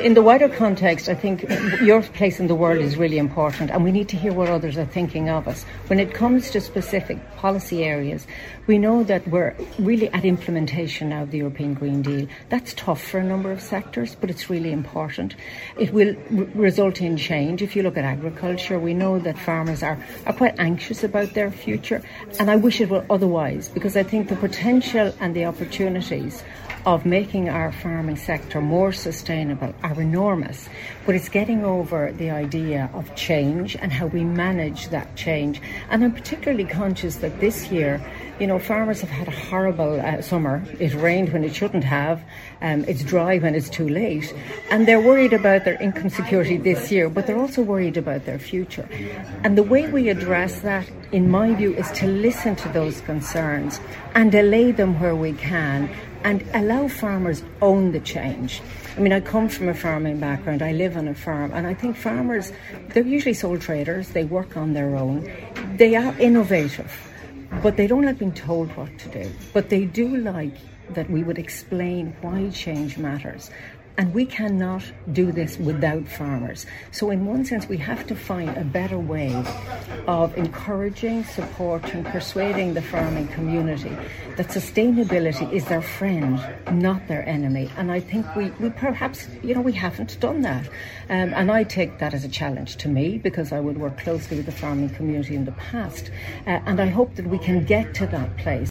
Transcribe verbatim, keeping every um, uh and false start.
in the wider context, I think your place in the world is really important, and we need to hear what others are thinking of us. When it comes to specific policy areas, we know that we're really at implementation now of the European Green Deal. That's tough for a number of sectors, but it's really important. It will r- result in change. If you look at agriculture, we know that farmers are, are quite anxious about their future, and I wish it were otherwise, because I think the potential and the opportunities of making our farming sector more sustainable are enormous, but it's getting over the idea of change and how we manage that change. And I'm particularly conscious that this year, you know, farmers have had a horrible uh, summer. It rained when it shouldn't have. Um, it's dry when it's too late. And they're worried about their income security this year, but they're also worried about their future. And the way we address that, in my view, is to listen to those concerns and allay them where we can, and allow farmers own the change. I mean, I come from a farming background. I live on a farm, and I think farmers, they're usually sole traders. They work on their own. They are innovative, but they don't like being told what to do. But they do like that we would explain why change matters. And we cannot do this without farmers. So in one sense, we have to find a better way of encouraging, supporting, persuading the farming community that sustainability is their friend, not their enemy. And I think we, we perhaps, you know, we haven't done that. Um, and I take that as a challenge to me, because I would work closely with the farming community in the past. Uh, and I hope that we can get to that place.